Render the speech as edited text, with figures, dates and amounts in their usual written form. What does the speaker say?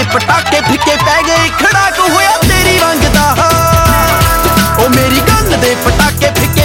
ਦੇ ਪਟਾਕੇ ਫਿੱਕੇ ਪੈ ਗਏ ਖੜਾਕ ਹੋਇਆ ਤੇਰੀ ਰੰਗ ਦਾ। ਉਹ ਮੇਰੀ ਕੰਨ ਦੇ ਪਟਾਕੇ ਫਿੱਕੇ